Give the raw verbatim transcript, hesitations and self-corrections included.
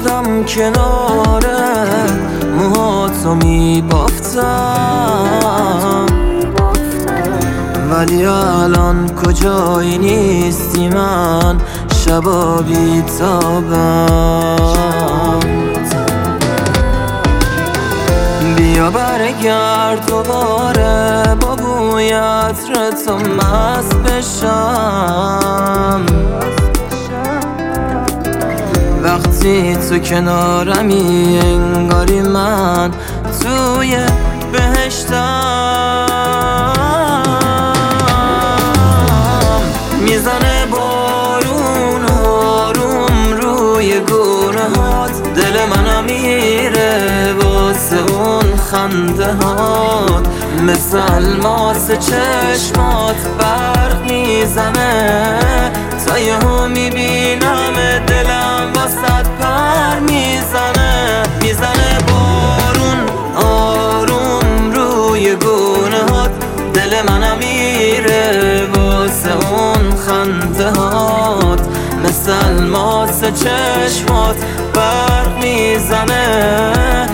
بودم کنار موهاتو میبافتم، ولی الان کجایی نیستی من شبا بیتابم. بیا برگرد دوباره با بوی عطر تو مست بشم، وقتی تو کنارمی انگاری من توی بهشتم. میزنه بارون آروم روی گونه هات، دل منم میره واسه اون خنده هات، مثل الماس چشمات برق میزنه، تا یهو میبینم دلم واسه پر میزنه. میزنه بارون آروم روی گونه هات، دل منم میره واسه اون خنده هات، مثل الماس چشمات برق میزنه،